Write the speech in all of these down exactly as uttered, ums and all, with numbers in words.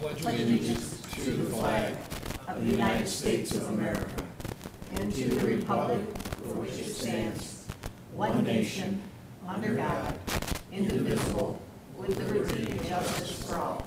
pledge allegiance to the flag of the United States of America and to the republic for which it stands, one nation, under God, indivisible, with liberty and justice for all.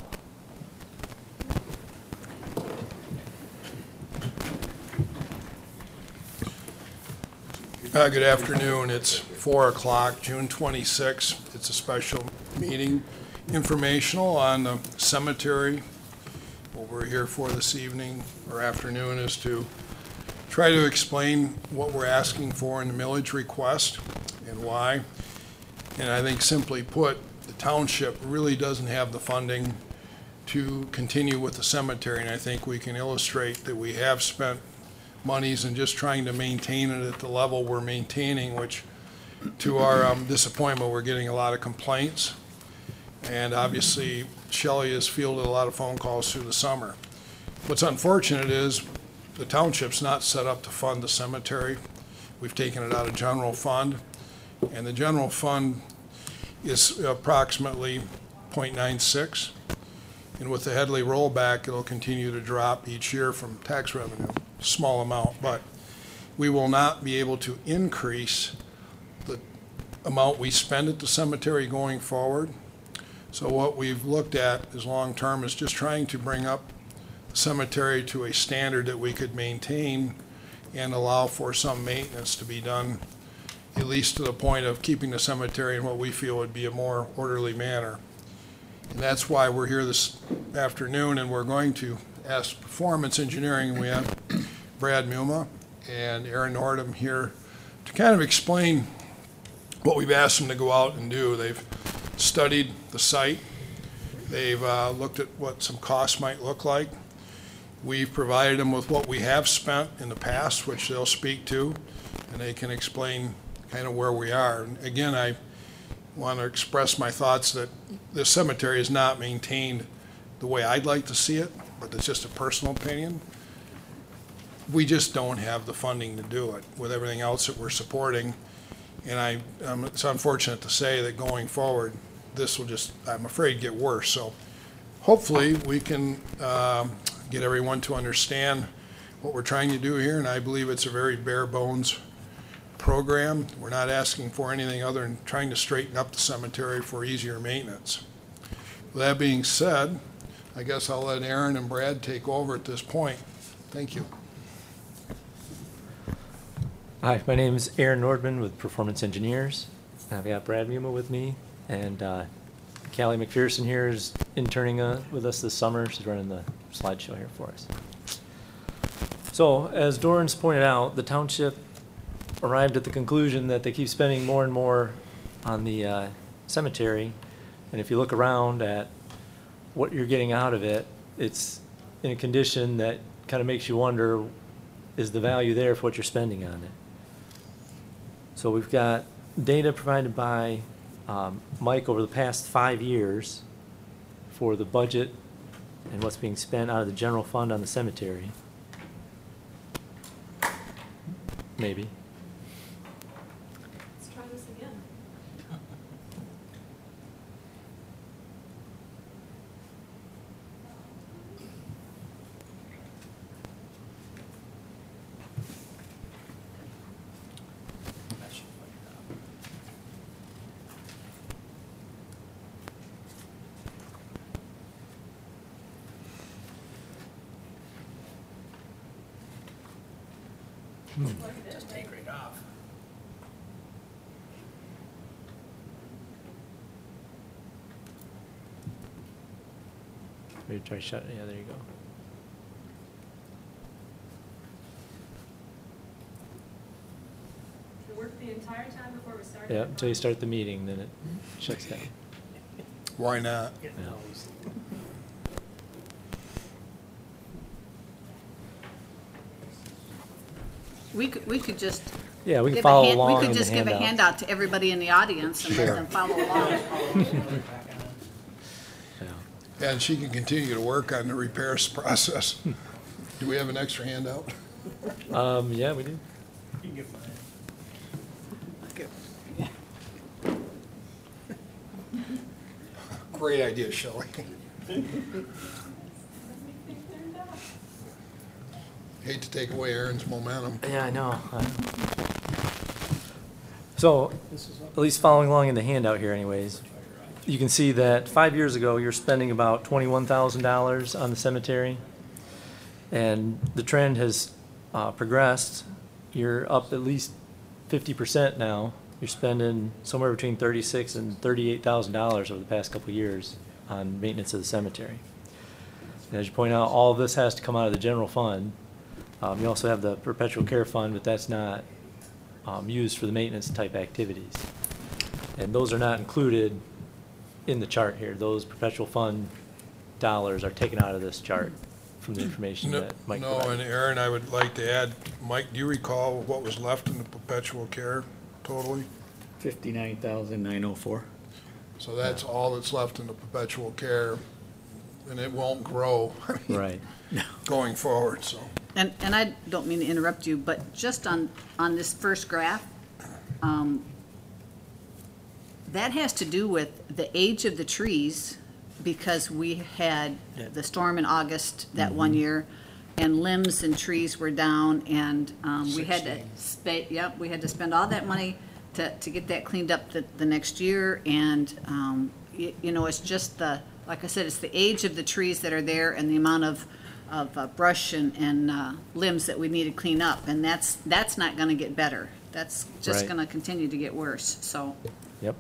Uh, good afternoon. It's four o'clock, June twenty-sixth. It's a special meeting, informational on the cemetery. What we're here for this evening or afternoon is to try to explain what we're asking for in the millage request and why. And I think simply put, the township really doesn't have the funding to continue with the cemetery. And I think we can illustrate that we have spent monies and just trying to maintain it at the level we're maintaining, which to our um, disappointment, we're getting a lot of complaints. And obviously, Shelley has fielded a lot of phone calls through the summer. What's unfortunate is the township's not set up to fund the cemetery. We've taken it out of general fund, and the general fund is approximately zero point nine six. And with the Headley rollback, it'll continue to drop each year from tax revenue. Small amount, but we will not be able to increase the amount we spend at the cemetery going forward. So what we've looked at as long-term is just trying to bring up the cemetery to a standard that we could maintain and allow for some maintenance to be done, at least to the point of keeping the cemetery in what we feel would be a more orderly manner. And that's why we're here this afternoon, and we're going to ask Performance Engineering. We have Brad Muma and Aaron Nordham here to kind of explain what we've asked them to go out and do. They've studied the site. They've uh, looked at what some costs might look like. We've provided them with what we have spent in the past, which they'll speak to, and they can explain kind of where we are. And again, I want to express my thoughts that this cemetery is not maintained the way I'd like to see it, but it's just a personal opinion. We just don't have the funding to do it with everything else that we're supporting. And I, um, it's unfortunate to say that going forward, this will just, I'm afraid, get worse. So hopefully we can um, get everyone to understand what we're trying to do here. And I believe it's a very bare bones program. We're not asking for anything other than trying to straighten up the cemetery for easier maintenance. With that being said, I guess I'll let Aaron and Brad take over at this point. Thank you. Hi, my name is Aaron Nordman with Performance Engineers. I've got Brad Muma with me, and uh, Callie McPherson here is interning uh, with us this summer. She's running the slideshow here for us. So, as Doran's pointed out, the township arrived at the conclusion that they keep spending more and more on the uh, cemetery, and if you look around at what you're getting out of it, it's in a condition that kind of makes you wonder, is the value there for what you're spending on it? So we've got data provided by um, Mike over the past five years for the budget and what's being spent out of the general fund on the cemetery. Maybe. Let's try this again. Just take right off. Maybe try shut. Yeah, there you go. It worked the entire time before we started. Yeah, until you start the meeting, then it shuts down. Why not? Yeah. We could, we could just. Yeah, we can give a follow hand- along We in could the just give a handout. handout to everybody in the audience and let Sure. them follow along. Yeah. And she can continue to work on the repairs process. Do we have an extra handout? Um, yeah, we do. You can get mine. Great idea, Shelley. Hate to take away Aaron's momentum. Yeah, I know. So, at least following along in the handout here anyways, you can see that five years ago, you're spending about twenty-one thousand dollars on the cemetery. And the trend has uh, progressed. You're up at least fifty percent now. You're spending somewhere between thirty-six and thirty-eight thousand dollars over the past couple of years on maintenance of the cemetery. And as you point out, all of this has to come out of the general fund. Um, you also have the perpetual care fund, but that's not um, used for the maintenance type activities. And those are not included in the chart here. Those perpetual fund dollars are taken out of this chart from the information No, that Mike no, provided. and Aaron, I would like to add, Mike, do you recall what was left in the perpetual care totally? Fifty-nine thousand nine oh four. So that's all that's left in the perpetual care, and it won't grow Right. going forward, so. And, and I don't mean to interrupt you, but just on, on this first graph, um, that has to do with the age of the trees, because we had the storm in August that one year, and limbs and trees were down, and, um, we had to spa, yep, we had to spend all that money to, to get that cleaned up the, the next year, and, um, you, you know, it's just the, like I said, it's the age of the trees that are there and the amount of, of uh, brush and, and uh, limbs that we need to clean up, and that's, that's not gonna get better. That's just Right. gonna continue to get worse, so. Yep.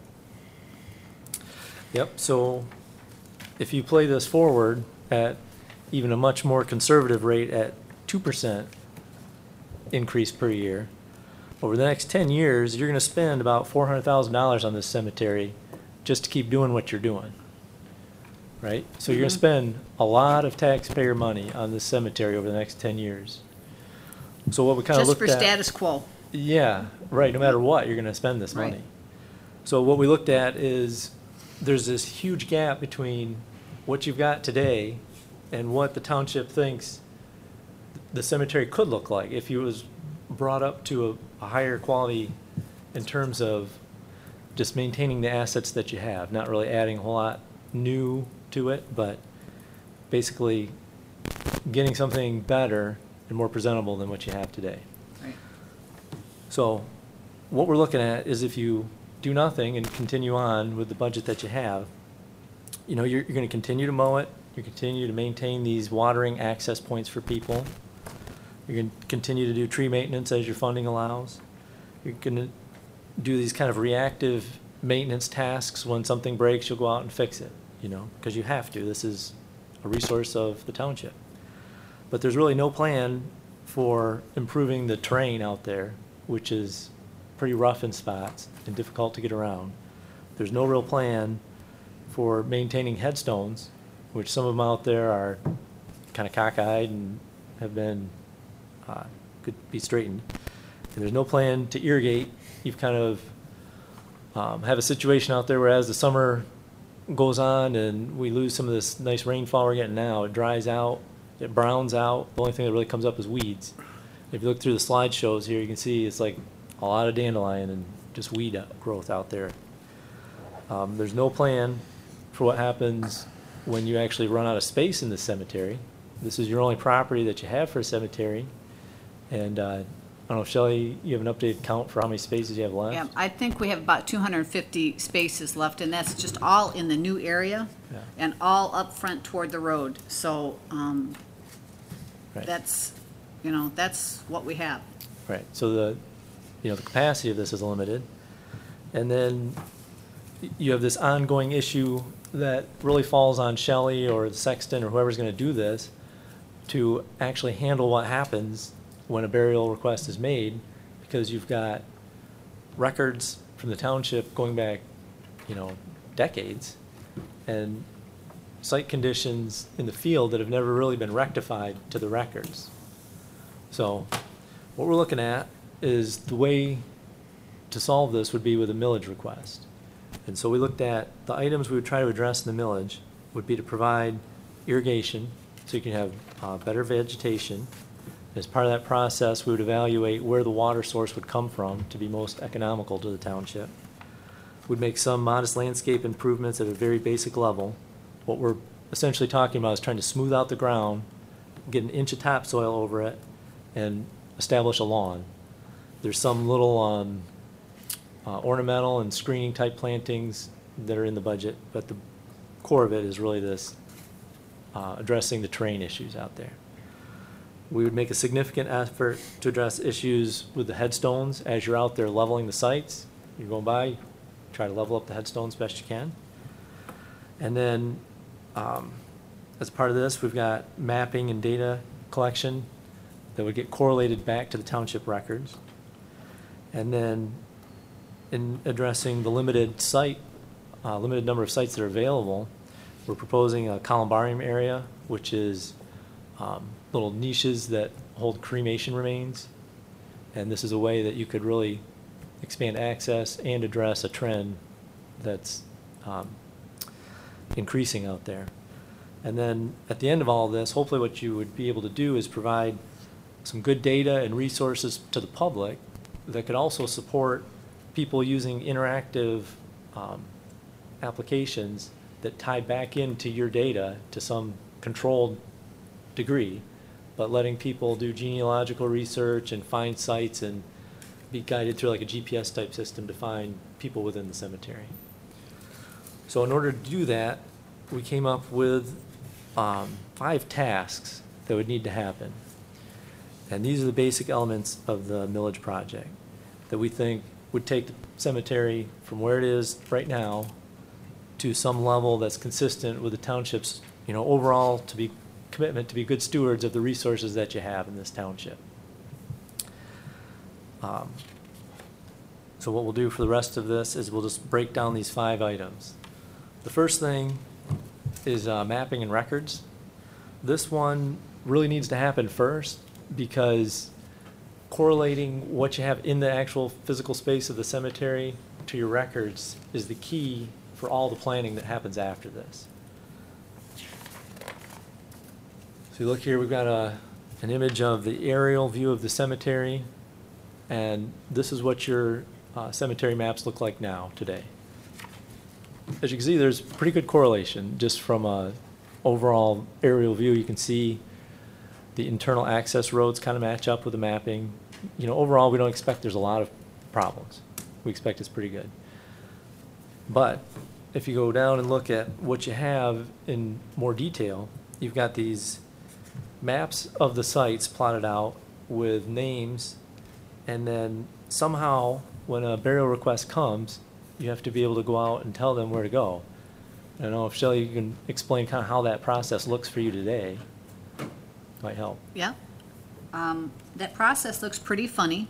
Yep, so if you play this forward at even a much more conservative rate at two percent increase per year, over the next ten years, you're gonna spend about four hundred thousand dollars on this cemetery just to keep doing what you're doing. Right? So you're gonna spend a lot of taxpayer money on this cemetery over the next ten years. So what we kinda Just looked for at. status quo. Yeah, right, no matter what, you're gonna spend this Right. money. So what we looked at is, there's this huge gap between what you've got today and what the township thinks the cemetery could look like if it was brought up to a, a higher quality in terms of just maintaining the assets that you have, not really adding a whole lot new to it, but basically getting something better and more presentable than what you have today. Right. So what we're looking at is if you do nothing and continue on with the budget that you have, you know, you're, you're gonna continue to mow it, you continue to maintain these watering access points for people, you're gonna continue to do tree maintenance as your funding allows, you're gonna do these kind of reactive maintenance tasks. When something breaks, you'll go out and fix it, you know, because you have to. This is a resource of the township. But there's really no plan for improving the terrain out there, which is pretty rough in spots and difficult to get around. There's no real plan for maintaining headstones, which some of them out there are kind of cockeyed and have been, uh, could be straightened. And there's no plan to irrigate. You've kind of um, have a situation out there where as the summer goes on and we lose some of this nice rainfall we're getting now, it dries out, it browns out. The only thing that really comes up is weeds. If you look through the slideshows here, you can see it's like a lot of dandelion and just weed out- growth out there. Um, there's no plan for what happens when you actually run out of space in the cemetery. This is your only property that you have for a cemetery. And uh, I don't know, Shelley, you have an updated count for how many spaces you have left? Yeah, I think we have about two hundred fifty spaces left, and that's just all in the new area Yeah. and all up front toward the road. So, um, Right. that's, you know, that's what we have. Right, so the, you know, the capacity of this is limited. And then y- you have this ongoing issue that really falls on Shelley or the sexton or whoever's gonna do this to actually handle what happens when a burial request is made, because you've got records from the township going back, you know, decades, and site conditions in the field that have never really been rectified to the records. So what we're looking at is the way to solve this would be with a millage request. And so we looked at the items we would try to address in the millage would be to provide irrigation, so you can have uh, better vegetation. As part of that process, we would evaluate where the water source would come from to be most economical to the township. We'd make some modest landscape improvements at a very basic level. What we're essentially talking about is trying to smooth out the ground, get an inch of topsoil over it, and establish a lawn. There's some little um, uh, ornamental and screening type plantings that are in the budget, but the core of it is really this uh, addressing the terrain issues out there. We would make a significant effort to address issues with the headstones as you're out there leveling the sites. You're going by, try to level up the headstones best you can. And then um, as part of this, we've got mapping and data collection that would get correlated back to the township records. And then in addressing the limited site, uh, limited number of sites that are available, we're proposing a columbarium area, which is um, little niches that hold cremation remains. And this is a way that you could really expand access and address a trend that's um, increasing out there. And then at the end of all of this, hopefully what you would be able to do is provide some good data and resources to the public that could also support people using interactive um, applications that tie back into your data to some controlled degree, but letting people do genealogical research and find sites and be guided through like a G P S type system to find people within the cemetery. So in order to do that, we came up with um, five tasks that would need to happen. And these are the basic elements of the millage project that we think would take the cemetery from where it is right now to some level that's consistent with the township's, you know, overall to be commitment to be good stewards of the resources that you have in this township. Um, so what we'll do for the rest of this is we'll just break down these five items. The first thing is uh, mapping and records. This one really needs to happen first because correlating what you have in the actual physical space of the cemetery to your records is the key for all the planning that happens after this. So you look here, we've got a, an image of the aerial view of the cemetery, and this is what your uh, cemetery maps look like now, today. As you can see, there's pretty good correlation just from a overall aerial view. You can see the internal access roads kind of match up with the mapping. You know, overall, we don't expect there's a lot of problems. We expect it's pretty good. But if you go down and look at what you have in more detail, you've got these maps of the sites plotted out with names, and then somehow when a burial request comes, you have to be able to go out and tell them where to go. I don't know if Shelley, you can explain kind of how that process looks for you today. Might help. Yeah. Um, that process looks pretty funny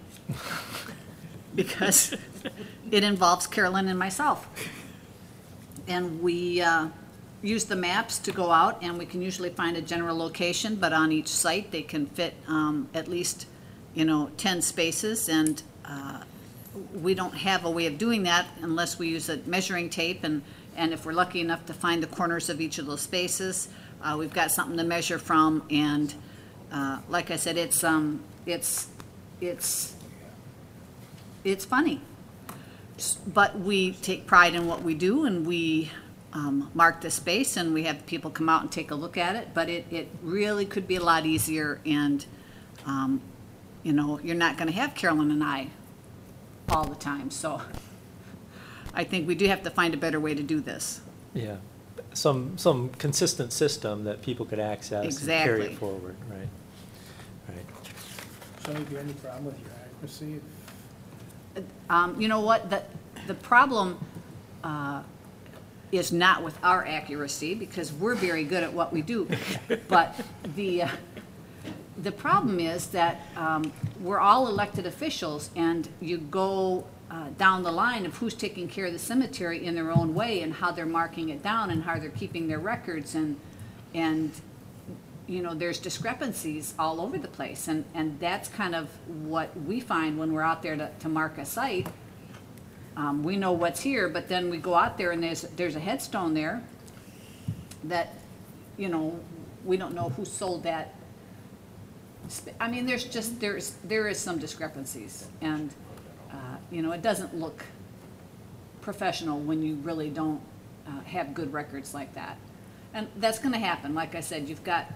because it involves Carolyn and myself. And we uh, use the maps to go out, and we can usually find a general location, but on each site they can fit um, at least, you know, ten spaces, and uh, we don't have a way of doing that unless we use a measuring tape, and, and if we're lucky enough to find the corners of each of those spaces, uh, we've got something to measure from, and uh, like I said, it's um, it's it's it's funny. But we take pride in what we do, and we um, mark the space, and we have people come out and take a look at it. But it, it really could be a lot easier, and um, you know, you're not going to have Carolyn and I all the time. So I think we do have to find a better way to do this. Yeah, some some consistent system that people could access Exactly. and carry it forward, right? Right. Shelley, do you have any problem with your accuracy? Um, you know what, the, the problem uh, is not with our accuracy, because we're very good at what we do. But the, uh, the problem is that um, we're all elected officials, and you go uh, down the line of who's taking care of the cemetery in their own way, and how they're marking it down, and how they're keeping their records, and, and you know, there's discrepancies all over the place, and, and that's kind of what we find when we're out there to, to mark a site. Um, we know what's here, but then we go out there and there's, there's a headstone there that, you know, we don't know who sold that. sp- I mean, there's just, there's, there is some discrepancies, and, uh, you know, it doesn't look professional when you really don't uh, have good records like that. And that's gonna happen. Like I said, you've got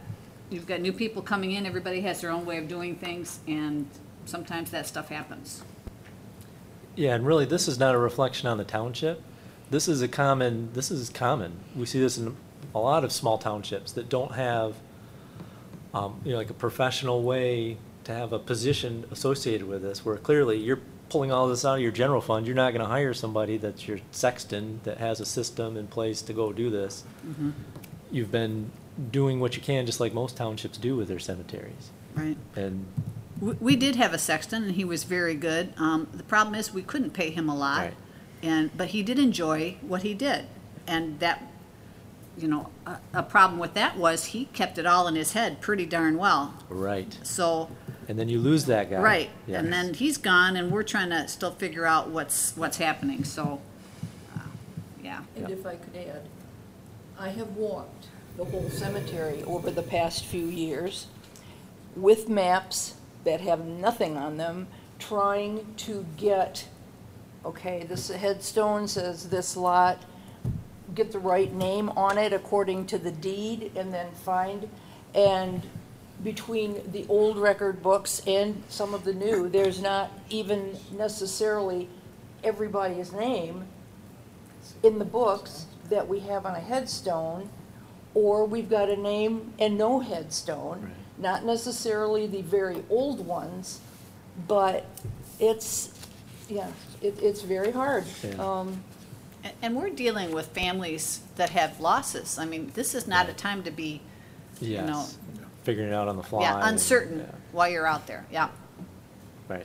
you've got new people coming in, everybody has their own way of doing things, and sometimes that stuff happens. Yeah, and really, this is not a reflection on the township. This is a common, this is common. We see this in a lot of small townships that don't have, um, you know, like a professional way to have a position associated with this, where clearly you're pulling all this out of your general fund. You're not gonna hire somebody that's your sexton that has a system in place to go do this. Mm-hmm. You've been doing what you can, just like most townships do with their cemeteries. Right. And, We, we did have a sexton, and he was very good. Um, the problem is, we couldn't pay him a lot. Right. And, but he did enjoy what he did. And that, you know, a, a problem with that was he kept it all in his head pretty darn well. right, So, and then you lose that guy. right, Yes. and then he's gone, and we're trying to still figure out what's, what's happening, so, uh, yeah. And Yep. if I could add, I have walked the whole cemetery over the past few years with maps that have nothing on them, trying to get, okay, this headstone says this lot, get the right name on it according to the deed, and then find, and between the old record books and some of the new, there's not even necessarily everybody's name in the books that we have on a headstone, or we've got a name and no headstone. Right. Not necessarily the very old ones, but it's, yeah, it, it's very hard. Yeah. Um, And, and we're dealing with families that have losses. I mean, this is not a time to be, you know, Yes, figuring it out on the fly. yeah, and- uncertain yeah. while you're out there, yeah. Right.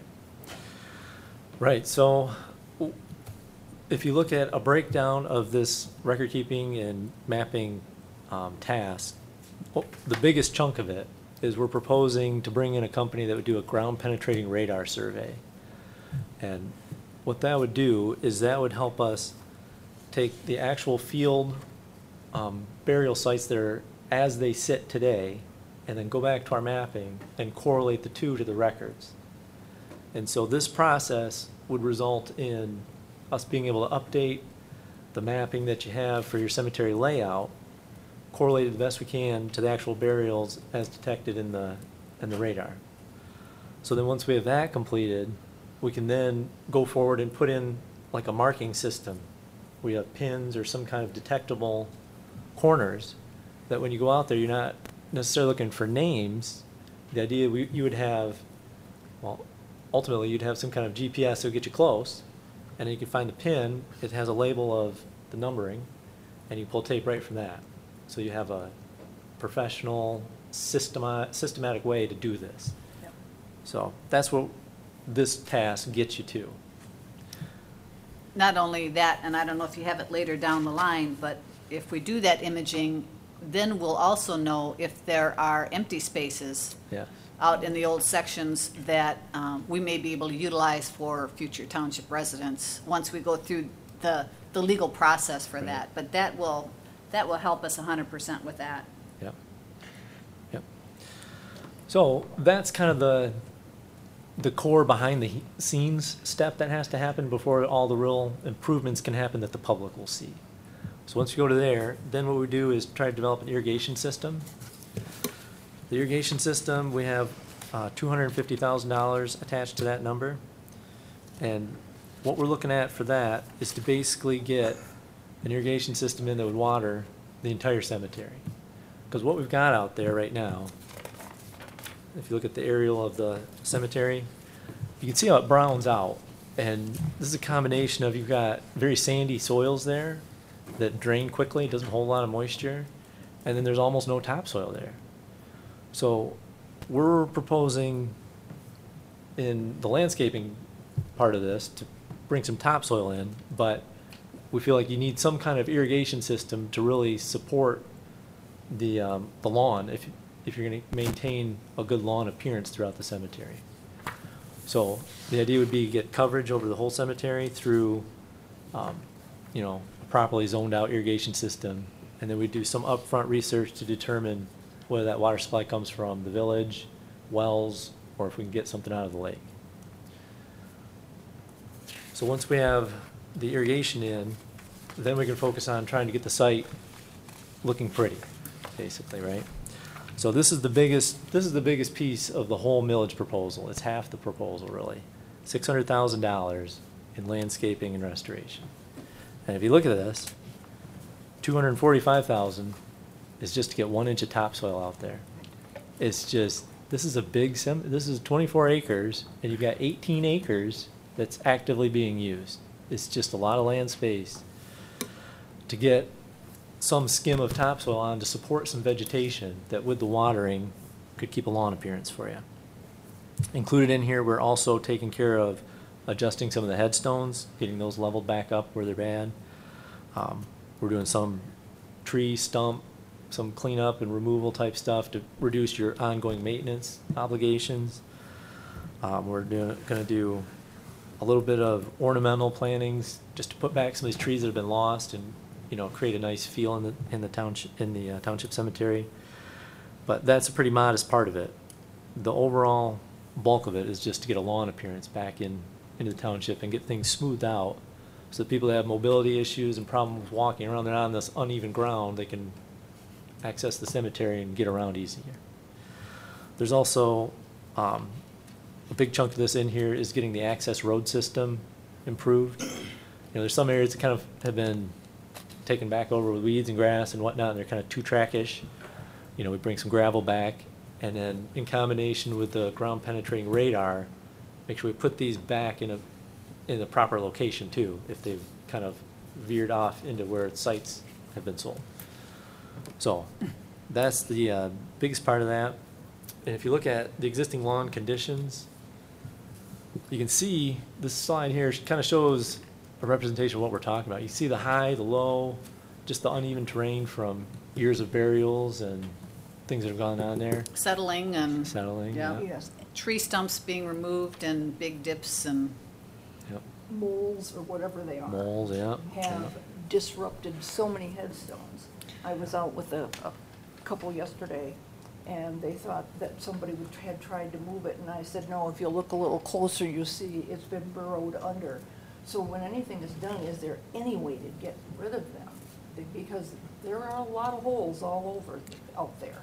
Right, so w- if you look at a breakdown of this record keeping and mapping um, task, well, the biggest chunk of it is we're proposing to bring in a company that would do a ground penetrating radar survey. And what that would do is that would help us take the actual field um, burial sites that are as they sit today, and then go back to our mapping and correlate the two to the records. And so this process would result in us being able to update the mapping that you have for your cemetery layout, correlate it the best we can to the actual burials as detected in the, in the radar. So then once we have that completed, we can then go forward and put in like a marking system. We have pins or some kind of detectable corners that when you go out there, you're not necessarily looking for names. The idea, we, you would have, well, ultimately you'd have some kind of G P S that would get you close, and then you can find the pin, it has a label of the numbering, and you pull tape right from that. So you have a professional, systema- systematic way to do this. Yep. So that's what this task gets you to. Not only that, and I don't know if you have it later down the line, but if we do that imaging, then we'll also know if there are empty spaces Yeah. out in the old sections that um, we may be able to utilize for future township residents, once we go through the, the legal process for Right. that. But that will, that will help us one hundred percent with that. Yep. Yep. So that's kind of the, the core behind the he- scenes step that has to happen before all the real improvements can happen that the public will see. So once you go to there, then what we do is try to develop an irrigation system. The irrigation system, we have uh, two hundred fifty thousand dollars attached to that number. And what we're looking at for that is to basically get an irrigation system in that would water the entire cemetery. Because what we've got out there right now, if you look at the aerial of the cemetery, you can see how it browns out. And this is a combination of, you've got very sandy soils there that drain quickly, doesn't hold a lot of moisture, and then there's almost no topsoil there. So we're proposing in the landscaping part of this to bring some topsoil in, but we feel like you need some kind of irrigation system to really support the, um, the lawn if, if you're gonna maintain a good lawn appearance throughout the cemetery. So the idea would be to get coverage over the whole cemetery through, um, you know, a properly zoned out irrigation system. And then we do some upfront research to determine whether that water supply comes from the village, wells, or if we can get something out of the lake. So once we have the irrigation in, then we can focus on trying to get the site looking pretty, basically, right? So this is the biggest, this is the biggest piece of the whole millage proposal. It's half the proposal, really. Six hundred thousand dollars in landscaping and restoration. And if you look at this, two hundred and forty-five thousand is just to get one inch of topsoil out there. It's just, this is a big, sem- this is twenty-four acres, and you've got eighteen acres that's actively being used. It's just a lot of land space to get some skim of topsoil on to support some vegetation that with the watering could keep a lawn appearance for you. Included in here, we're also taking care of adjusting some of the headstones, getting those leveled back up where they're bad. Um, we're doing some tree stump, some cleanup and removal type stuff to reduce your ongoing maintenance obligations. Um, we're doing, gonna do a little bit of ornamental plantings just to put back some of these trees that have been lost and, you know, create a nice feel in the in the township in the uh, township cemetery. But that's a pretty modest part of it. The overall bulk of it is just to get a lawn appearance back in into the township and get things smoothed out, so that people that have mobility issues and problems walking around, they're not on this uneven ground, they can access the cemetery and get around easier. There's also um, a big chunk of this in here is getting the access road system improved. You know, there's some areas that kind of have been taken back over with weeds and grass and whatnot, and they're kind of two-trackish. You know, we bring some gravel back, and then in combination with the ground penetrating radar, make sure we put these back in a in the proper location too, if they've kind of veered off into where sites have been sold. So that's the uh, biggest part of that. And if you look at the existing lawn conditions, you can see this slide here kind of shows a representation of what we're talking about. You see the high, the low, just the uneven terrain from years of burials and things that have gone on there. Settling and. Settling, Yeah. yeah. Yes, Tree stumps being removed and big dips and, Yep. moles or whatever they are. Moles, yeah. Have disrupted so many headstones. I was out with a, a couple yesterday, and they thought that somebody would, had tried to move it, and I said, no, if you look a little closer, you see it's been burrowed under. So when anything is done, is there any way to get rid of them? Because there are a lot of holes all over out there.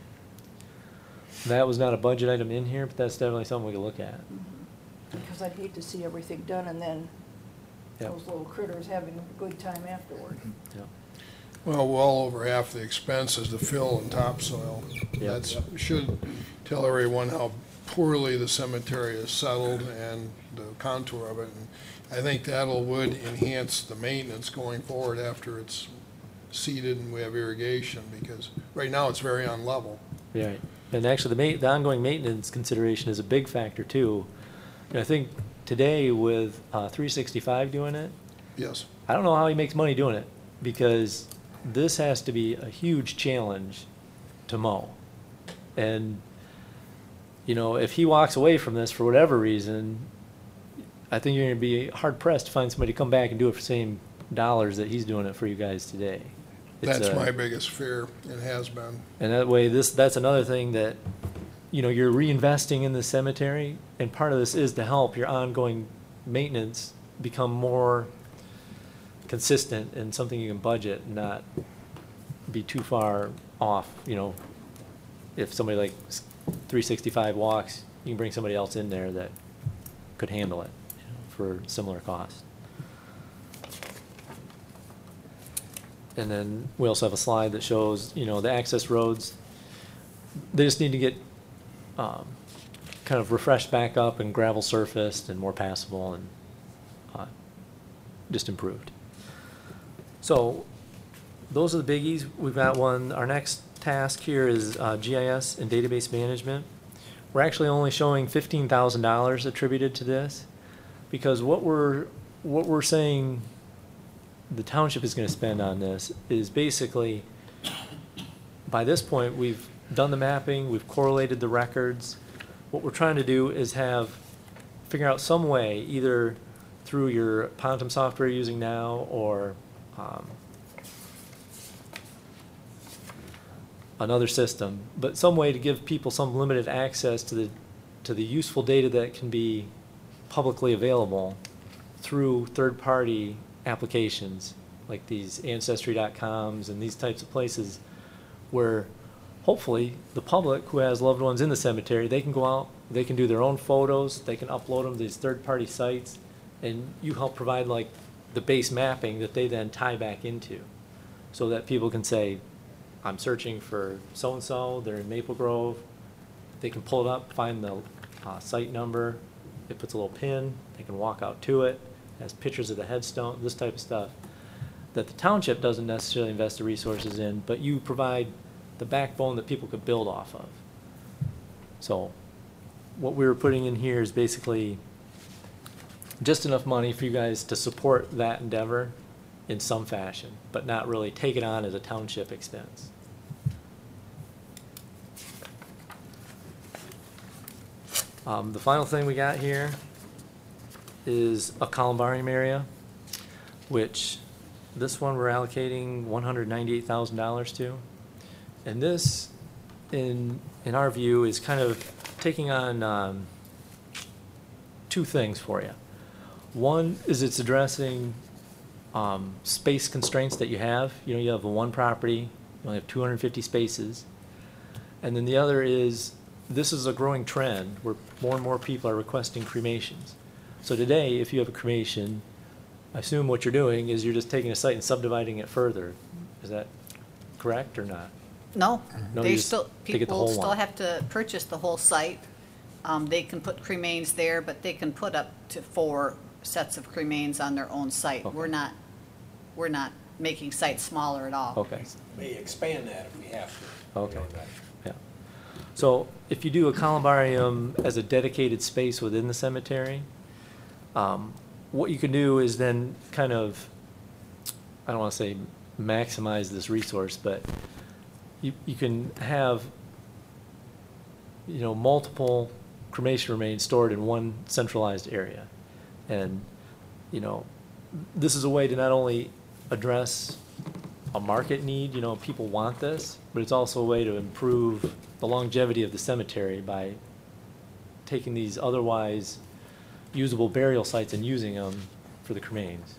That was not a budget item in here, but that's definitely something we could look at. Because I'd hate to see everything done and then Yep. those little critters having a good time afterward. Yep. Well, well over half the expense is the fill and topsoil. Yeah. That's, should tell everyone how poorly the cemetery is settled and the contour of it. And I think that'll would enhance the maintenance going forward after it's seeded and we have irrigation, because right now it's very unlevel. Right. And actually, the ma- the ongoing maintenance consideration is a big factor too. And I think today with uh, three sixty-five doing it, Yes. I don't know how he makes money doing it, because this has to be a huge challenge to mow. And, you know, if he walks away from this for whatever reason, I think you're gonna be hard pressed to find somebody to come back and do it for the same dollars that he's doing it for you guys today. It's That's a- my biggest fear. It has been. And that way, this, that's another thing that, you know, you're reinvesting in the cemetery, and part of this is to help your ongoing maintenance become more consistent and something you can budget and not be too far off, you know. If somebody like three sixty-five walks, you can bring somebody else in there that could handle it, you know, for similar cost. And then we also have a slide that shows, you know, the access roads. They just need to get um, kind of refreshed back up and gravel surfaced and more passable and uh, just improved. So those are the biggies. We've got one, our next task here is uh, G I S and database management. We're actually only showing fifteen thousand dollars attributed to this, because what we're, what we're saying the township is going to spend on this is basically, by this point, we've done the mapping, we've correlated the records. What we're trying to do is have, figure out some way, either through your Pontum software you're using now, or um, another system, but some way to give people some limited access to the to the useful data that can be publicly available through third-party applications like these ancestry dot coms and these types of places, where hopefully, the public who has loved ones in the cemetery, they can go out, they can do their own photos, they can upload them to these third-party sites, and you help provide like the base mapping that they then tie back into, so that people can say, I'm searching for so-and-so, they're in Maple Grove. They can pull it up, find the uh, site number, it puts a little pin, they can walk out to it, has pictures of the headstone, this type of stuff, that the township doesn't necessarily invest the resources in, but you provide the backbone that people could build off of. So what we were putting in here is basically just enough money for you guys to support that endeavor in some fashion, but not really take it on as a township expense. Um, the final thing we got here is a columbarium area, which this one we're allocating one hundred ninety-eight thousand dollars to. And this, in, in our view, is kind of taking on um, two things for you. One is it's addressing um, space constraints that you have. You know, you have a one property, you only have two hundred fifty spaces. And then the other is, this is a growing trend where more and more people are requesting cremations. So today, if you have a cremation, I assume what you're doing is you're just taking a site and subdividing it further. Is that correct or not? No, No, they you just still, take it the people whole still one. have to purchase the whole site. Um, they can put cremains there, but they can put up to four sets of cremains on their own site. Okay. We're not, we're not making sites smaller at all. Okay, May expand that if we have to. okay, yeah. So if you do a columbarium as a dedicated space within the cemetery, um, what you can do is then kind of, I don't want to say maximize this resource, but you, you can have, you know, multiple cremation remains stored in one centralized area. And, you know, this is a way to not only address a market need, you know, people want this, but it's also a way to improve the longevity of the cemetery by taking these otherwise usable burial sites and using them for the cremains.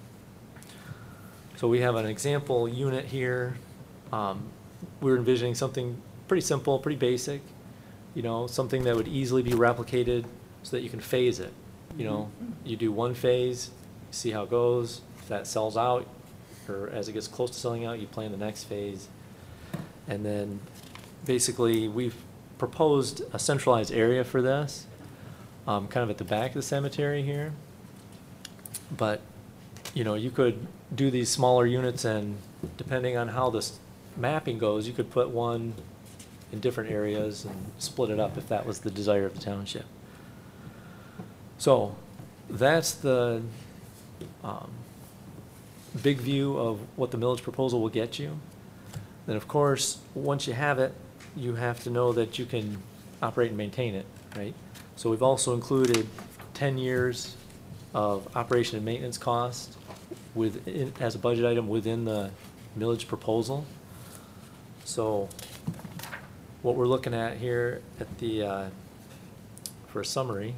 So we have an example unit here. Um, we're envisioning something pretty simple, pretty basic, you know, something that would easily be replicated so that you can phase it. You know, you do one phase, see how it goes. If that sells out, or as it gets close to selling out, you plan the next phase. And then basically we've proposed a centralized area for this, um, kind of at the back of the cemetery here. But, you know, you could do these smaller units, and depending on how this mapping goes, you could put one in different areas and split it up if that was the desire of the township. So that's the um, big view of what the millage proposal will get you. Then, of course, once you have it, you have to know that you can operate and maintain it, right? So we've also included ten years of operation and maintenance costs within, as a budget item within the millage proposal. So what we're looking at here at the, uh, for a summary,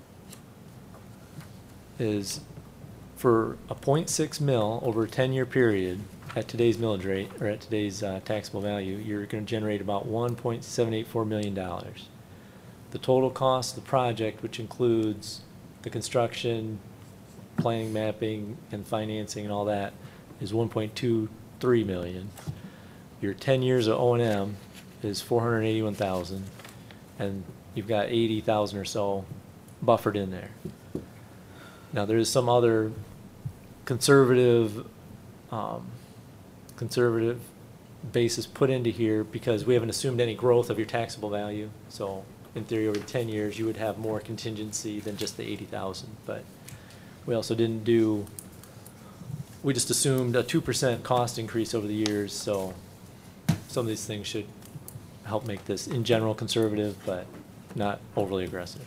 is for a point six mil over a ten-year period at today's millage rate, or at today's uh, taxable value, you're going to generate about one point seven eight four million dollars. The total cost of the project, which includes the construction, planning, mapping, and financing and all that, is one point two three million dollars. Your ten years of O and M is four hundred eighty-one thousand dollars, and you've got eighty thousand dollars or so buffered in there. Now, there is some other conservative, um, conservative basis put into here because we haven't assumed any growth of your taxable value. So in theory, over ten years, you would have more contingency than just the eighty thousand. But we also didn't do, we just assumed a two percent cost increase over the years. So some of these things should help make this, in general, conservative, but not overly aggressive.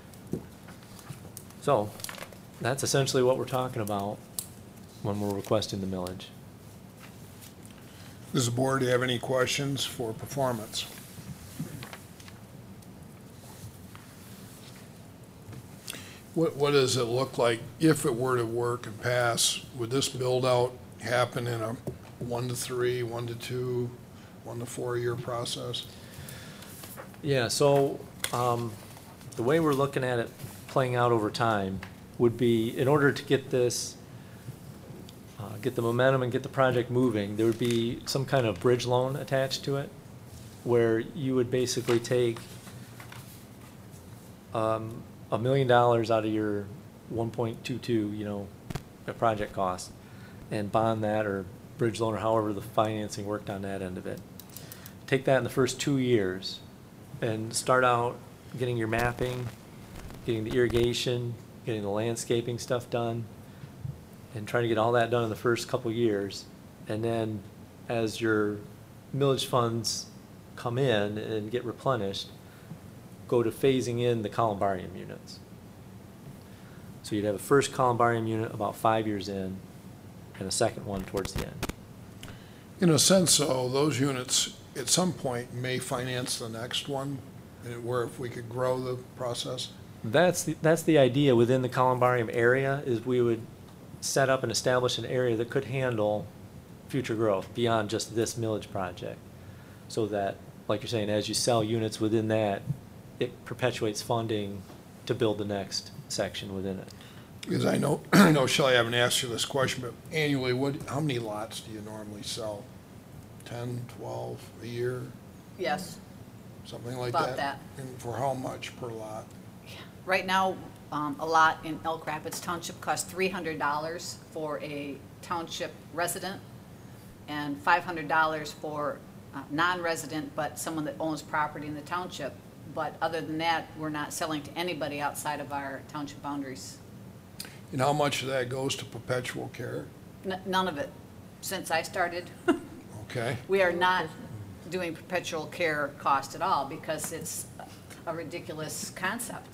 So that's essentially what we're talking about when we're requesting the millage. Does the board have any questions for performance? What, what does it look like if it were to work and pass? Would this build out happen in a one to three, one to two, on the four-year process? Yeah, so, um, the way we're looking at it playing out over time would be, in order to get this, uh, get the momentum and get the project moving, there would be some kind of bridge loan attached to it, where you would basically take, um, a million dollars out of your one point two two, you know, a project cost, and bond that, or bridge loan, or however the financing worked on that end of it. Take that in the first two years, and start out getting your mapping, getting the irrigation, getting the landscaping stuff done, and trying to get all that done in the first couple years. And then as your millage funds come in and get replenished, go to phasing in the columbarium units. So you'd have a first columbarium unit about five years in, and a second one towards the end. In a sense, though, those units at some point may finance the next one, and where if we could grow the process. That's, the- that's the idea within the columbarium area, is we would set up and establish an area that could handle future growth beyond just this millage project. So that, like you're saying, as you sell units within that, it perpetuates funding to build the next section within it. Because I know, I know Shelley, I haven't asked you this question, but annually, what, how many lots do you normally sell? Ten, twelve a year, Yes. something like About that? that. And for how much per lot? Right now, um, a lot in Elk Rapids Township costs three hundred dollars for a township resident and five hundred dollars for uh, non-resident, but someone that owns property in the township. But other than that, we're not selling to anybody outside of our township boundaries. And how much of that goes to perpetual care? N- None of it. Since I started, Okay, we are not doing perpetual care cost at all because it's a ridiculous concept.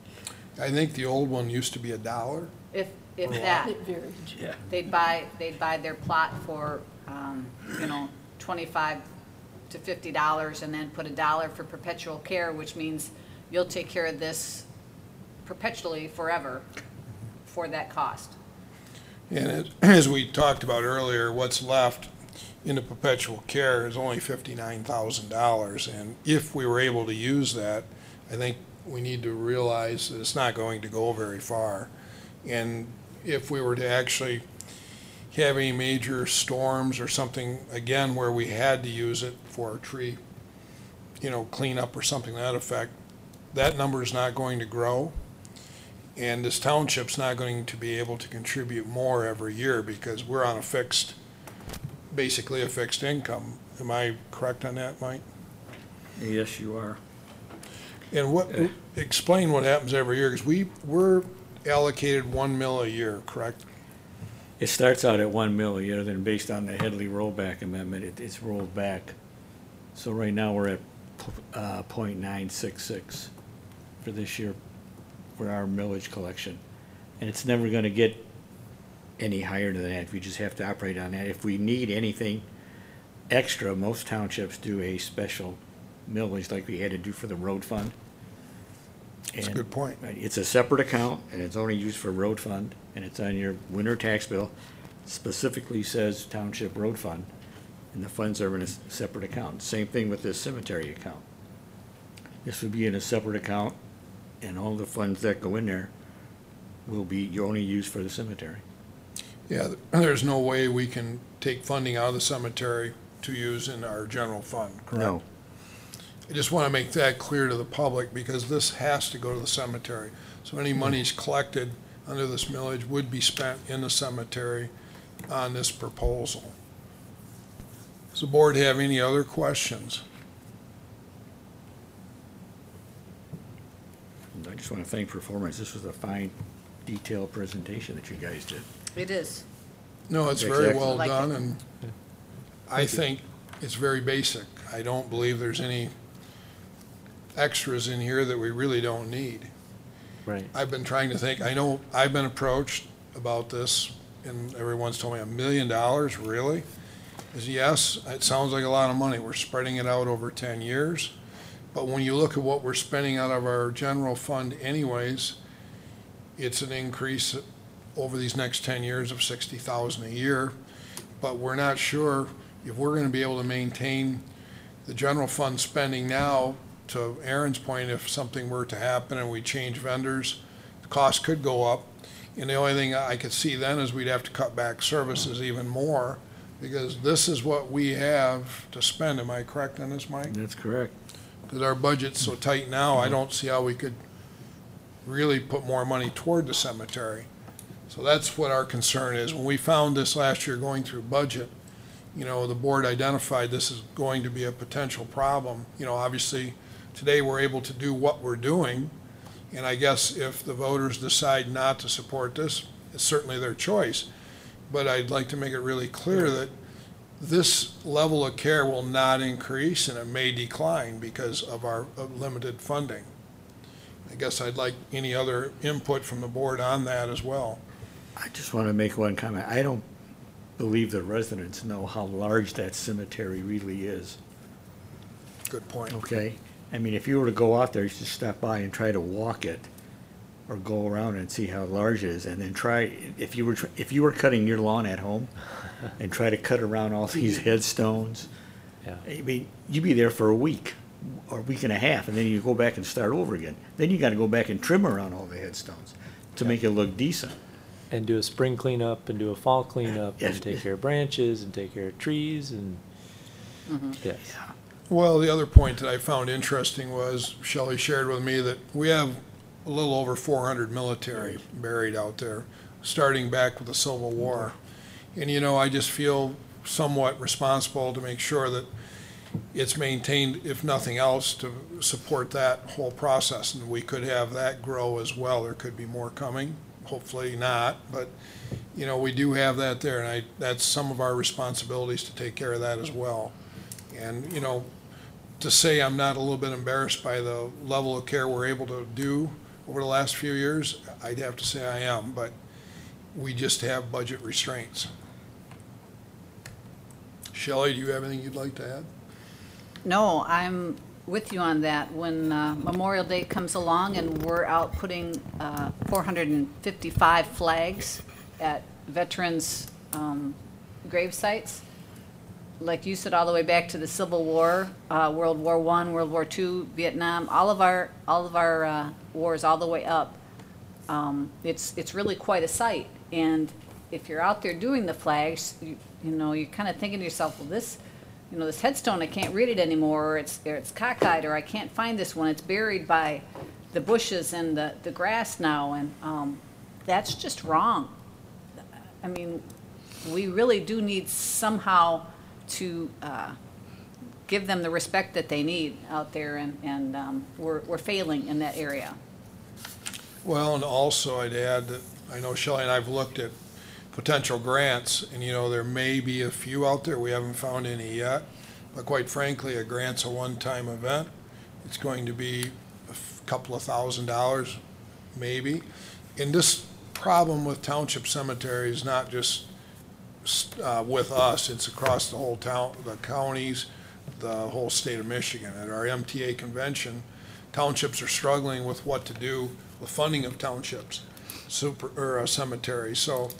I think the old one used to be a dollar. If, if that. It varies. Yeah. They'd buy, they'd buy their plot for, um, you know, twenty-five to fifty dollars and then put a dollar for perpetual care, which means you'll take care of this perpetually forever for that cost. And it- as we talked about earlier, what's left in the perpetual care is only fifty-nine thousand dollars. And if we were able to use that, I think we need to realize that it's not going to go very far. And if we were to actually have any major storms or something, again, where we had to use it for a tree, you know, cleanup or something to that effect, that number is not going to grow. And this township's not going to be able to contribute more every year because we're on a fixed, basically a fixed income. Am I correct on that, Mike? Yes, you are. And what, explain what happens every year, because we, we're allocated one mil a year, correct? It starts out at one mil a year, then based on the Headley rollback amendment, it, it's rolled back. So right now, we're at, uh, point nine six six for this year for our millage collection. And it's never gonna get any higher than that. We just have to operate on that. If we need anything extra, most townships do a special millage like we had to do for the road fund. That's a And- good point. Right, it's a separate account, and it's only used for road fund, and it's on your winter tax bill. Specifically says Township Road Fund, and the funds are in a s- separate account. Same thing with this cemetery account. This would be in a separate account, and all the funds that go in there will be, you only use for the cemetery. Yeah, th- there's no way we can take funding out of the cemetery to use in our general fund, correct? No, I just want to make that clear to the public because this has to go to the cemetery. So any monies collected under this millage would be spent in the cemetery on this proposal. Does the board have any other questions? and I just want to thank Performance. This was a fine, detailed presentation that you guys did. It is. No, it's very Exactly. well Like it. done, and I think it's very basic. I don't believe there's any extras in here that we really don't need. Right. I've been trying to think, I know I've been approached about this, and everyone's told me, a million dollars, really? Is yes, it sounds like a lot of money. We're spreading it out over ten years. But when you look at what we're spending out of our general fund anyways, it's an increase over these next ten years of sixty thousand a year. But we're not sure if we're gonna be able to maintain the general fund spending now, to Aaron's point, if something were to happen and we change vendors, the cost could go up. And the only thing I could see then is we'd have to cut back services even more, because this is what we have to spend. Am I correct on this, Mike? That's correct. Because our budget's so tight now, I don't see how we could really put more money toward the cemetery. So that's what our concern is. When we found this last year going through budget, you know, the board identified this is going to be a potential problem. You know, obviously, today we're able to do what we're doing, and I guess if the voters decide not to support this, it's certainly their choice. But I'd like to make it really clear that this level of care will not increase, and it may decline because of our of limited funding. I guess I'd like any other input from the board on that as well. I just want to make one comment. I don't believe the residents know how large that cemetery really is, Good point. okay? I mean, if you were to go out there, you should stop by and try to walk it, or go around and see how large it is, and then try, if you were, tr- if you were cutting your lawn at home, and try to cut around all these headstones, Yeah. I mean, you'd be there for a week, or a week and a half, and then you go back and start over again. Then you gotta go back and trim around all the headstones to make it look decent. And do a spring cleanup and do a fall cleanup Yes. and take care of branches and take care of trees and, yes. Well, the other point that I found interesting was Shelley shared with me that we have a little over four hundred military buried out there, starting back with the Civil War. And, you know, I just feel somewhat responsible to make sure that it's maintained, if nothing else, to support that whole process. And we could have that grow as well. There could be more coming, hopefully not. But, you know, we do have that there, and I, that's some of our responsibilities to take care of that as well. And, you know, to say I'm not a little bit embarrassed by the level of care we're able to do over the last few years, I'd have to say I am, but we just have budget restraints. Shelley, do you have anything you'd like to add? No, I'm with you on that. When uh, Memorial Day comes along and we're out putting uh, four hundred fifty-five flags at veterans' um, grave sites, like you said, all the way back to the Civil War, uh, World War One, World War Two, Vietnam, all of our all of our uh, wars, all the way up. Um, it's it's really quite a sight. And if you're out there doing the flags, you, you know, you're kind of thinking to yourself, well, this, you know, this headstone, I can't read it anymore, or it's or it's cockeyed, or I can't find this one. It's buried by the bushes and the the grass now, and um, that's just wrong. I mean, we really do need somehow to uh, give them the respect that they need out there, and, and um, we're, we're failing in that area. Well, and also I'd add that I know Shelley and I've looked at potential grants, and you know, there may be a few out there. We haven't found any yet. But quite frankly, a grant's a one-time event. It's going to be a f- couple of thousand dollars, maybe. And this problem with township cemeteries is not just uh, with us, it's across the whole town, the counties, the whole state of Michigan. At our M T A convention, townships are struggling with what to do with funding of townships, super, or uh, cemeteries. So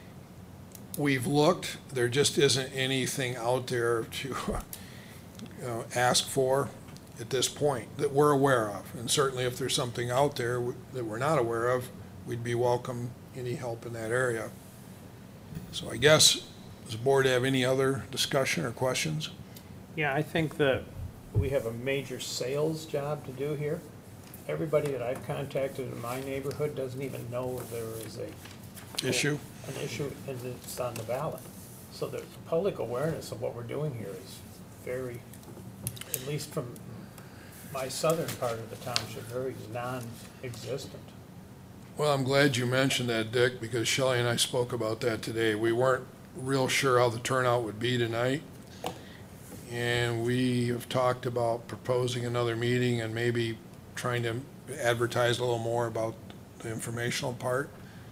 we've looked, there just isn't anything out there to you know, ask for at this point that we're aware of. And certainly if there's something out there that we're not aware of, we'd be welcome any help in that area. So I guess, does the board have any other discussion or questions? Yeah, I think that we have a major sales job to do here. Everybody that I've contacted in my neighborhood doesn't even know there is a Issue? an issue and it's on the ballot. So the public awareness of what we're doing here is very, at least from my southern part of the township, very non-existent. Well, I'm glad you mentioned that, Dick, because Shelley and I spoke about that today. We weren't real sure how the turnout would be tonight. And we have talked about proposing another meeting and maybe trying to advertise a little more about the informational part.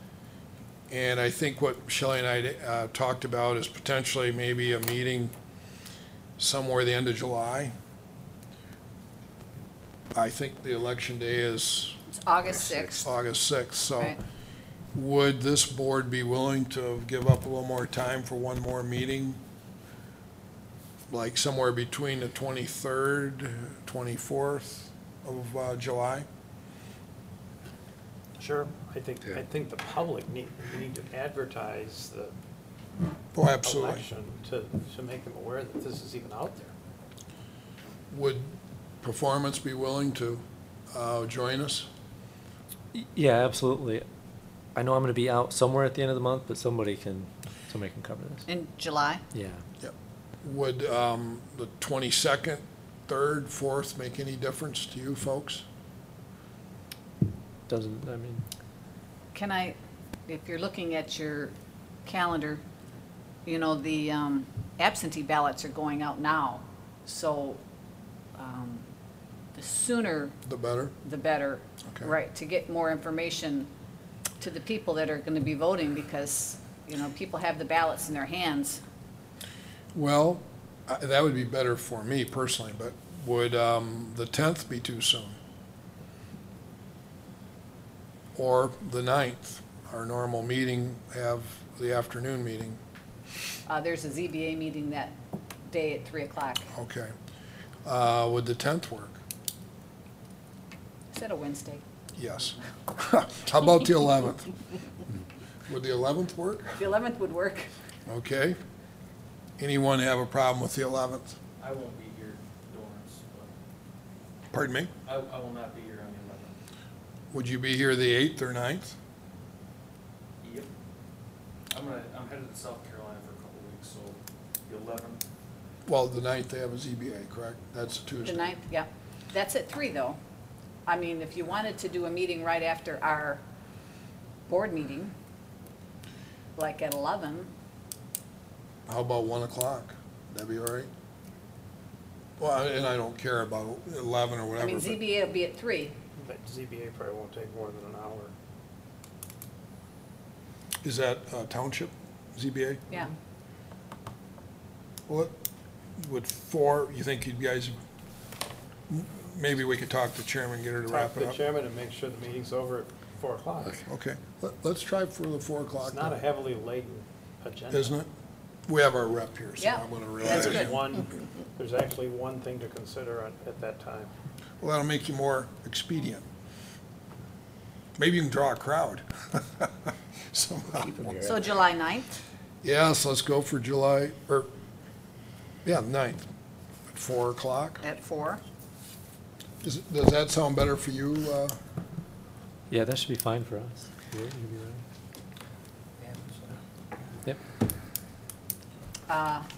And I think what Shelley and I uh, talked about is potentially maybe a meeting somewhere the end of July. I think the election day is It's August sixth. August sixth, so Right. would this board be willing to give up a little more time for one more meeting? like somewhere between the twenty-third, twenty-fourth of uh, July? Sure, I think, I think the public need, we need to advertise the Oh, absolutely. election to, to make them aware that this is even out there. Would Performance be willing to uh, join us? Y- Yeah, absolutely. I know I'm gonna be out somewhere at the end of the month, but somebody can, somebody can cover this. In July? Yeah. Would um, the twenty-second, third, fourth make any difference to you folks? Doesn't, I mean, Can I, if you're looking at your calendar, you know, the um, absentee ballots are going out now. So um, the sooner, The better? the better, Okay. right, to get more information to the people that are going to be voting because, you know, people have the ballots in their hands. Well, I- that would be better for me personally, but would um, the tenth be too soon? Or the ninth, our normal meeting, have the afternoon meeting? Uh, There's a Z B A meeting that day at three o'clock. Okay. Uh, Would the tenth work? Is that a Wednesday? Yes. How about the eleventh? Would the eleventh work? The eleventh would work. Okay. Anyone have a problem with the eleventh? I won't be here, Dorrance, but Pardon me? I, I will not be here on the eleventh. Would you be here the eighth or ninth? Yep. I'm gonna, I'm headed to South Carolina for a couple of weeks, so the eleventh, Well, the ninth, they have a Z B A, correct? That's a Tuesday. The ninth, yeah. That's at three, though. I mean, if you wanted to do a meeting right after our board meeting, like at eleven, How about one o'clock? That'd be all right? Well, and I don't care about eleven or I whatever. mean, but- Z B A will be at three. But Z B A probably won't take more than an hour. Is that uh, township, Z B A? Yeah. Well, would four, you think you guys, m- maybe we could talk to chairman, get her to Talk wrap to it the up? chairman and make sure the meeting's over at four o'clock. Okay, Let- let's try for the four o'clock. It's not a then. heavily laden agenda. Isn't it? We have our rep here, so Yeah, I'm gonna that's rely on good. him. One, there's actually one thing to consider at, at that time. Well, that'll make you more expedient. Maybe you can draw a crowd somehow. So July ninth? Yes, let's go for July, or, yeah, ninth, at four o'clock. At four. Does, does that sound better for you? uh, yeah, that should be fine for us. You're- you'll be right. Yep. Uh,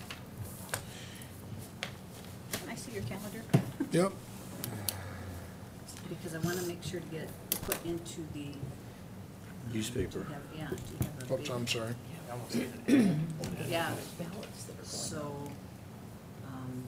Can I see your calendar? Yep, Because I want to make sure to get it put into the, Newspaper. to have, yeah, to have a oops, I'm big- sorry. Yeah. So, um,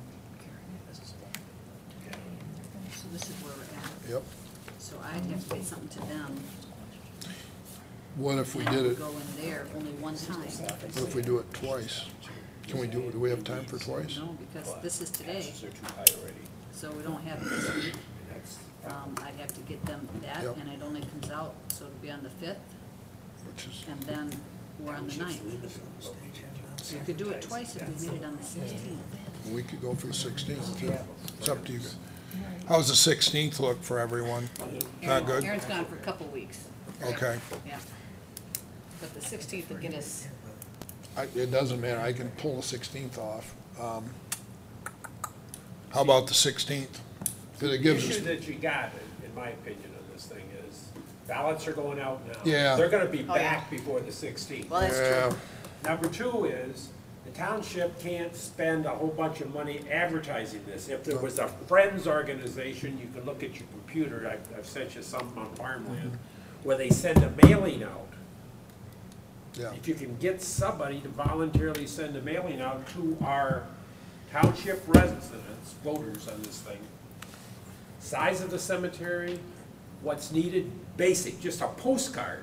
so this is where we're at. Yep. So I'd have to get something to them. What if we and did would it, Go in there only one time. what if we do it twice? Can we do, it? Do we have time for twice? No, because this is today, They're too high already. so we don't have it this week. Um, I'd have to get them that, Yep. and it only comes out, so it'll be on the fifth, Which is, and then we're on the ninth. So you could do it twice if we made it on the sixteenth. we could go for the sixteenth too. It's up to you. guys. How's the sixteenth look for everyone? Not good? Aaron's gone for a couple weeks, Okay. yeah. But the sixteenth would get us, I, it doesn't matter, I can pull the sixteenth off. Um, How about the sixteenth? Because it The gives issue us, that you got, in- in my opinion, on this thing is ballots are going out now. Yeah. They're gonna be Oh, yeah. back before the sixteenth. well, that's yeah, true. Number two is, the township can't spend a whole bunch of money advertising this. If there was a Friends organization, you can look at your computer, I've, I've sent you some on farmland, where they send a mailing out. yeah. If you can get somebody to voluntarily send a mailing out to our township residents, voters on this thing, size of the cemetery, what's needed, basic, just a postcard.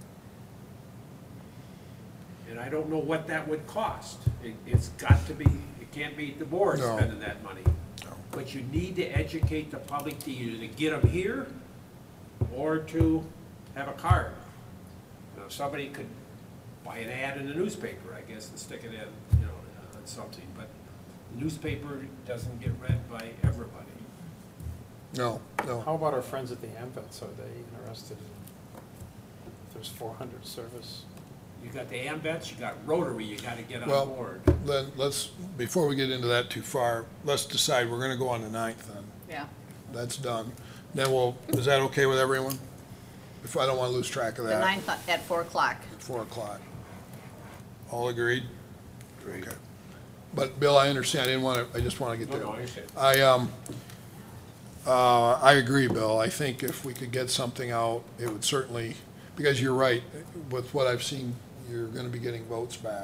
And I don't know what that would cost. It, it's got to be, it can't be the board No. spending that money. No. But you need to educate the public to either to get them here or to have a card. You know, somebody could buy an ad in the newspaper, I guess, and stick it in, you know, on something, but Newspaper doesn't get read by everybody. No, no. How about our friends at the AMVets? Are they interested in, if there's four hundred service? You got the AMVets, you got Rotary, you gotta get on Well, board. then, let's, before we get into that too far, let's decide, we're gonna go on the ninth then. Yeah. That's done. Then we'll, is that okay with everyone? If I don't wanna lose track of The that. ninth at four o'clock. Four o'clock. All agreed? Okay. But Bill, I understand, I didn't wanna, I just wanna get No, there. no, I understand. I, um, uh, I agree, Bill. I think if we could get something out, it would certainly, because you're right, with what I've seen, you're gonna be getting votes back.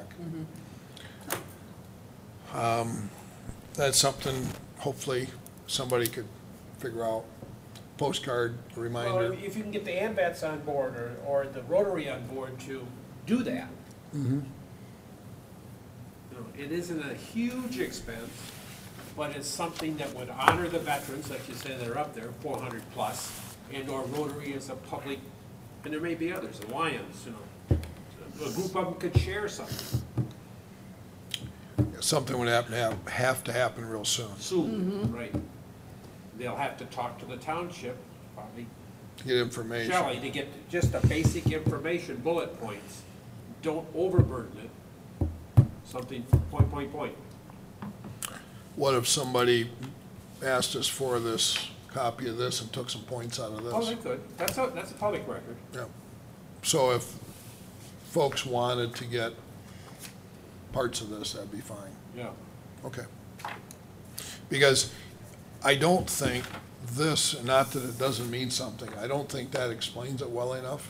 Um, that's something, hopefully, somebody could figure out. Postcard, Well, reminder. if you can get the AMVets on board or, or the Rotary on board to do that. Mhm. You know, it isn't a huge expense, but it's something that would honor the veterans, like you said, they're up there, four hundred plus, and or Rotary as a public, and there may be others, the Lions, you know. A group of them could share something Something would happen to have, have to happen real soon. soon, right? They'll have to talk to the township, probably Get information. Shelley, to get just the basic information, bullet points. Don't overburden it. Something, point, point, point. What if somebody asked us for this, copy of this and took some points out of Oh, they this? could. That's a, that's a public record. Yeah. So if folks wanted to get parts of this, that'd be fine. Yeah. Okay. Because I don't think this, not that it doesn't mean something, I don't think that explains it well enough.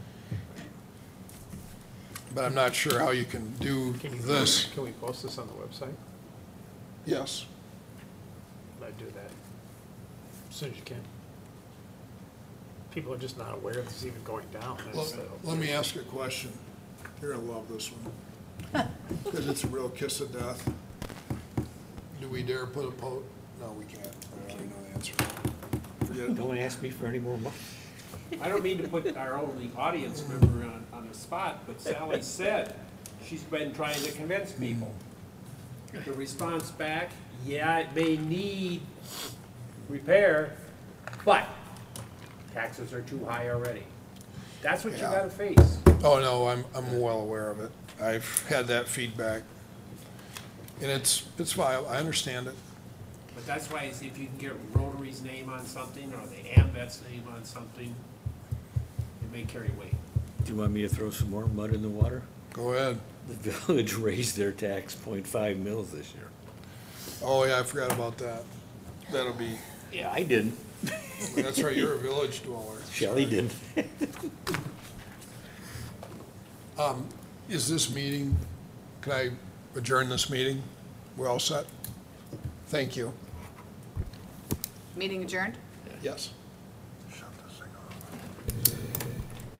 But I'm not sure how you can do Can you, this. can we post this on the website? Yes. I'd do that as soon as you can. People are just not aware this is even going down. That's Let the- let me ask you a question. You're gonna love this one. Because it's a real kiss of death. Do we dare put a po, no, we can't. I already know the answer. Forget it. Don't ask me for any more money. I don't mean to put our only audience member on, on the spot, but Sally said she's been trying to convince people. The response back, yeah, it may need repair, but taxes are too high already. That's what you Yeah. gotta face. Oh, no, I'm, I'm well aware of it. I've had that feedback. And it's, it's vile, I understand it. But that's why if you can get Rotary's name on something or the AMVET's name on something, it may carry weight. Do you want me to throw some more mud in the water? Go ahead. The village raised their tax point five mils this year. Oh, yeah, I forgot about that. That'll be, Yeah, I didn't. that's right, you're a village dweller. Shelley didn't. Um, is this meeting, can I adjourn this meeting? We're all set? Thank you. Meeting adjourned? Yes.